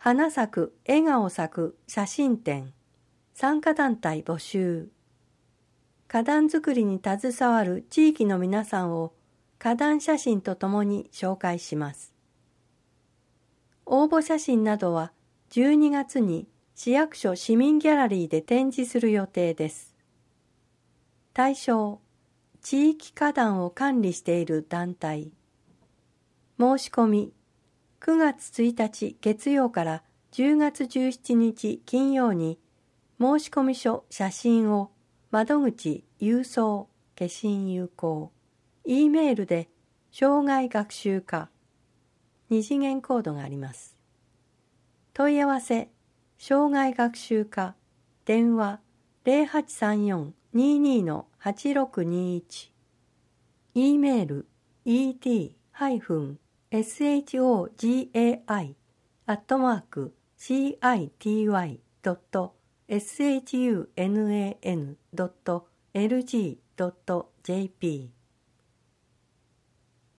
花咲く笑顔咲く写真展、参加団体募集。花壇作りに携わる地域の皆さんを花壇写真とともに紹介します。応募写真などは12月に市役所市民ギャラリーで展示する予定です。対象、地域花壇を管理している団体。申し込み、9月1日月曜から10月17日金曜に申込書写真を窓口郵送消印有効 E メールで障害学習課2次元コードがあります。問い合わせ障害学習課電話 0834-22-8621 E メール ed-shogai@city.sunan.lg.jp